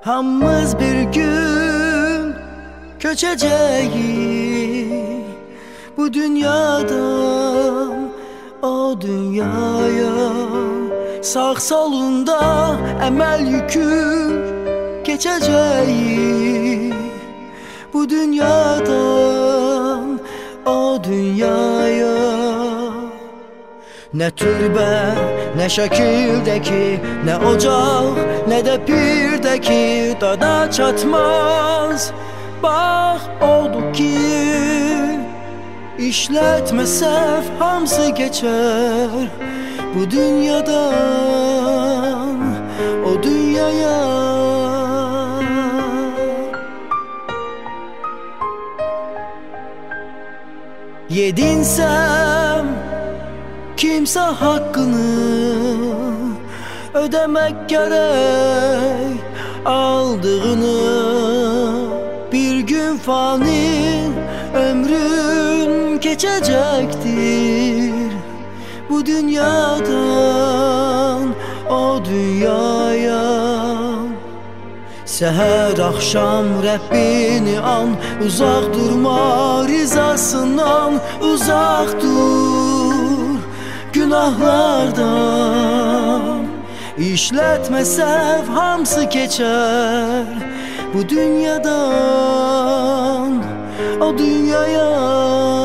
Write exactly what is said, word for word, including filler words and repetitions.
Hamımız bir gün köçeceğiz bu dünyadan o dünyaya. Sağ solunda əməl yükü geçeceğiz bu dünyadan o dünyaya. Ne türbe, ne şekildeki, ne ocak, ne de pirdeki dada çatmaz. Bak oldu ki işletmesef hamısı geçer bu dünyadan o dünyaya. Yedinsem kimse hakkını ödemek gerek aldığını. Bir gün fani ömrün geçecektir bu dünyadan o dünyaya. Seher akşam Rabbini an, uzak durma rizasından, uzak dur günahlardan. İşletmesef hamısı geçer bu dünyadan o dünyaya.